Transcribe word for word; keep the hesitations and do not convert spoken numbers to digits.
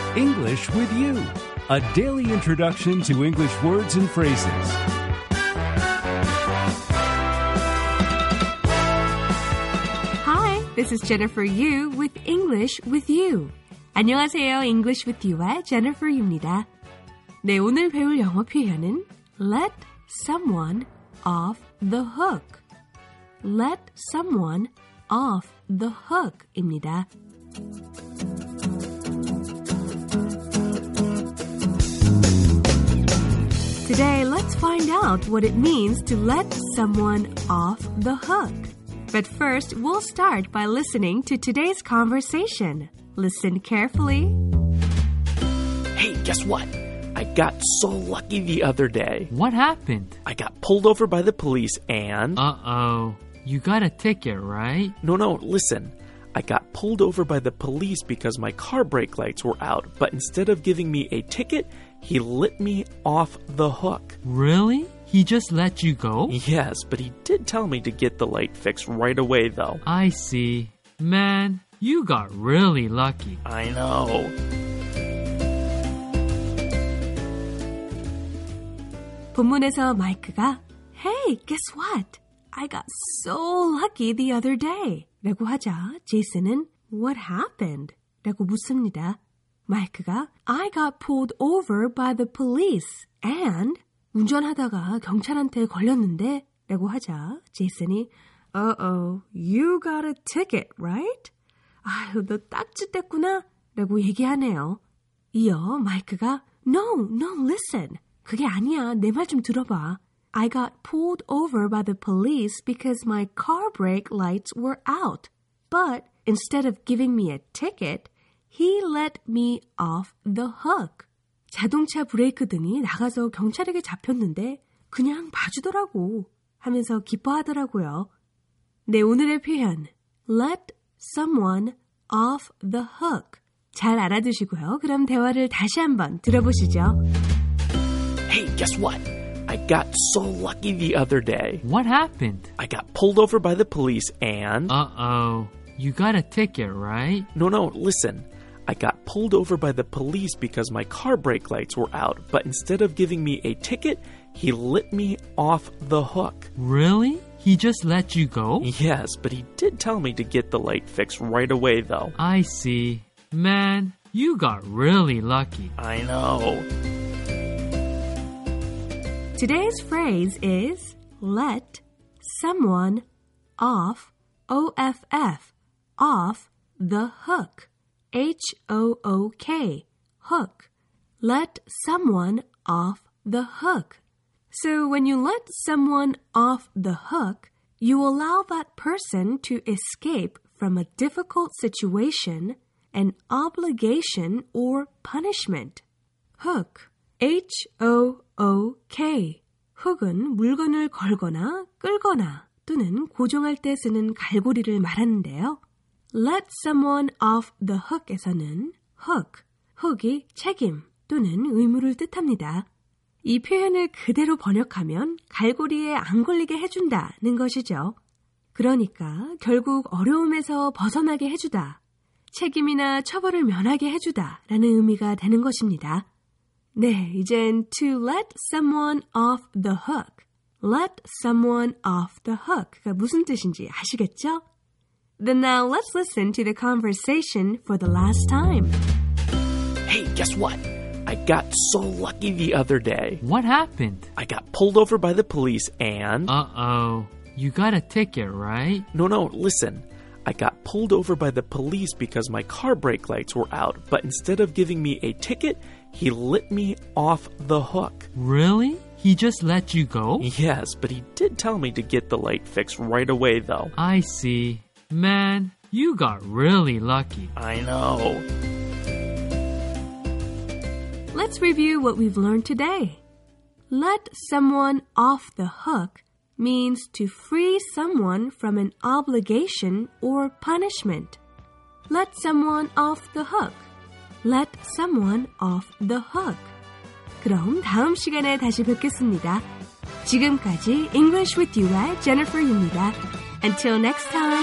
English with You, a daily introduction to English words and phrases. Hi, this is Jennifer Yu with English with You. 안녕하세요. English with You의 Jennifer입니다. 네, 오늘 배울 영어 표현은 let someone off the hook. Let someone off the hook입니다. Today, let's find out what it means to let someone off the hook. But first, we'll start by listening to today's conversation. Listen carefully. Hey, guess what? I got so lucky the other day. What happened? I got pulled over by the police and... Uh-oh. You got a ticket, right? No, no, listen. I got pulled over by the police because my car brake lights were out, but instead of giving me a ticket, he let me off the hook. Really? He just let you go? Yes, but he did tell me to get the light fixed right away, though. I see. Man, you got really lucky. I know. 본문에서 마이크가 Hey, guess what? I got so lucky the other day. 라고 하자 제이슨은 What happened? 라고 묻습니다. 마이크가 I got pulled over by the police and 운전하다가 경찰한테 걸렸는데 라고 하자 제이슨이 Uh-oh, you got a ticket, right? 아유, 너 딱지뗐구나 라고 얘기하네요. 이어 마이크가 No, no, listen. 그게 아니야. 내 말 좀 들어봐. I got pulled over by the police because my car brake lights were out. But instead of giving me a ticket, he let me off the hook. 자동차 브레이크 등이 나가서 경찰에게 잡혔는데 그냥 봐주더라고 하면서 기뻐하더라고요. 네, 오늘의 표현 let someone off the hook. 잘 알아두시고요. 그럼 대화를 다시 한번 들어보시죠. Hey, guess what? I got so lucky the other day. What happened? I got pulled over by the police and... Uh-oh. You got a ticket, right? No, no, listen. I got pulled over by the police because my car brake lights were out, but instead of giving me a ticket, he let me off the hook. Really? He just let you go? Yes, but he did tell me to get the light fixed right away, though. I see. Man, you got really lucky. I know. Today's phrase is let someone off, O F F, off the hook, H O O K, hook. Let someone off the hook. So when you let someone off the hook, you allow that person to escape from a difficult situation, an obligation, or punishment. Hook, H O O K. 훅은 물건을 걸거나 끌거나 또는 고정할 때 쓰는 갈고리를 말하는데요. Let someone off the hook에서는 hook, 훅이 책임 또는 의무를 뜻합니다. 이 표현을 그대로 번역하면 갈고리에 안 걸리게 해준다는 것이죠. 그러니까 결국 어려움에서 벗어나게 해주다, 책임이나 처벌을 면하게 해주다 라는 의미가 되는 것입니다. 네, 이젠 to let someone off the hook. Let someone off the hook가 무슨 뜻인지 아시겠죠? Then now let's listen to the conversation for the last time. Hey, guess what? I got so lucky the other day. What happened? I got pulled over by the police and... Uh-oh. You got a ticket, right? No, no, listen. I got pulled over by the police because my car brake lights were out, but instead of giving me a ticket, he let me off the hook. Really? He just let you go? Yes, but he did tell me to get the light fixed right away, though. I see. Man, you got really lucky. I know. Let's review what we've learned today. Let someone off the hook means to free someone from an obligation or punishment. Let someone off the hook. Let someone off the hook. 그럼 다음 시간에 다시 뵙겠습니다. 지금까지 English with You의 Jennifer입니다. Until next time.